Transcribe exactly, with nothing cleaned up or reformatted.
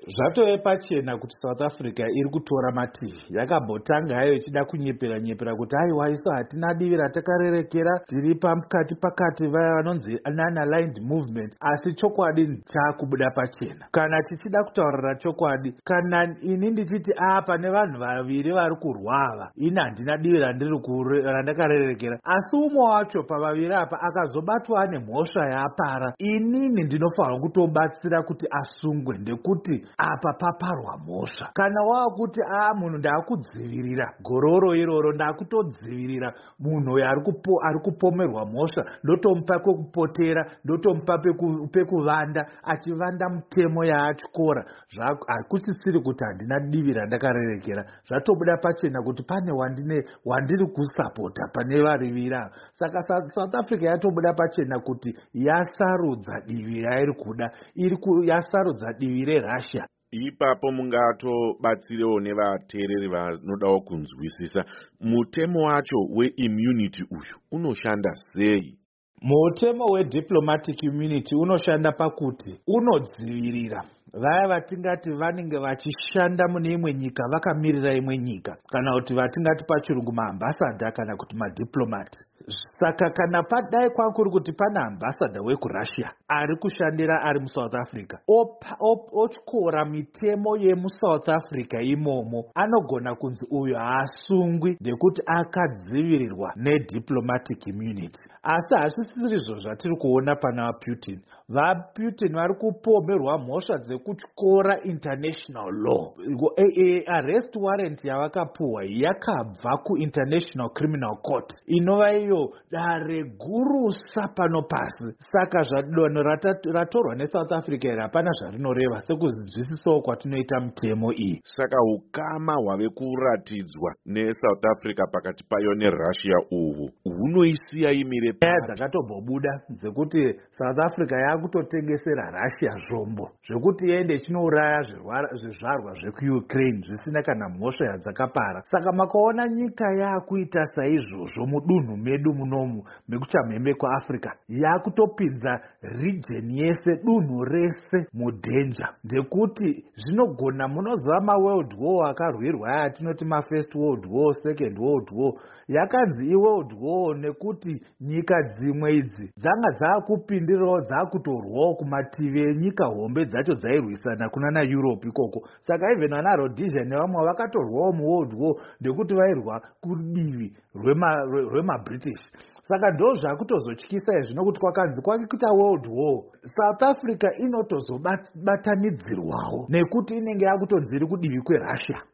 Zvatove pachena kuti South Africa iri kutora mativi. Yakambotanga hayo ichida kunyepera nyepera kuti aiwa isu hatina divi ratakarerekera, tiri pakati pakati vaya vanonzi non-aligned movement, asi chokwadi chakubuda pachena. Kana tichida kutaurira chokwadi, kana ini ndichiti a pane vanhu vaviri vari kurwava, ini handina divi randiri randakarerekera, asi umwe wacho pavaviri apa akazobatwa nemhosva yaapara, inini ndinofanira kutobatsira kuti asungwe, ndekuti apa paparwa mhosva. Kana wakuti a munhu ndaakudzivirira gororo iroro, ndakutodzivirira munhu ari kupomerwa mhosva, ndotomupa kwekupotera, ndotomupa pekuvanda, achivanda mutemo yaachikora, hakusisiri kuti handina divi randakarerekera. Zvatobuda pachena kuti pane wandine wandiri kusapota pane varivira. Saka South Africa yatobuda pachena kuti yasarudza divi rairi kuda, iri yasarudza divi reRussia. Ipapo mungatobatsirewo nevateereri vanodawo kunzwisisa mutemo wacho weimmunity uyu unoshanda sei? Mutemo wediplomatic immunity unoshanda pakuti unodzivirira vaya vatingati vanenge vachishanda mune imwe nyika vakamirira imwe nyika, kana kuti vatingati pachirungu maambassador kana kuti madiplomati. Saka kana padai kwakuri kuti pana ambassador wekuRussia ari kushandira ari muSouth Africa, otyora mitemo yemuSouth Africa imomo, anogona kunzi uyu haasungwi ndekuti akadzivirirwa nediplomatic immunity. Asi hazvisiri izvo zvatiri kuona pana vaPutin. VaPutin vari kupomerwa mhosva dzekutyora international law. Arrest warrant yavakapuwa yakabva kuInternational Criminal Court, inova iyo dare gurusa pano pasi. Saka zvadanho ratorwa neSouth Africa iri hapana zvarinoreva sekuzvinzwisisawo kwatinoita mitemo iyi. Saka ukama hwave kuratidzwa neSouth Africa pakati payo neRussia uhu hunoisiya imire nyaya dzakatobobuda dzekuti South Africa yakutotengesera Russia zvombo zvekuti yende chinouraya zvizvarwa zvekuUkraine zvisina kana mhosva yadzakapara. Saka makaona nyika yakuita saizvozvo mudunhu medu munomu mekuchamhembe kwaAfrica, yakutopinza region yese, dunhu rese mudenja, ndekuti zvinogona munoziva maworld war akarwirwa aya atinoti mafirst world war, second world war, yakanzi iworld war nekuti nyika dzimwe idzi dzanga dzakupindirawo dzakutorwawo kumativi enyika hombe dzacho dzairwisana kuna naEurope ikoko. Saka even vana Rhodesia nevamwe vakatorwawo muworld war ndekuti vairwa kudivi rwemaBritish. Saka ndo zvakutozotyisa izvi nokuti kwakanzi kwakuita world war, South Africa inotozobatanidzirwawo nekuti inenge yakutonzi iri kudivi kweRussia.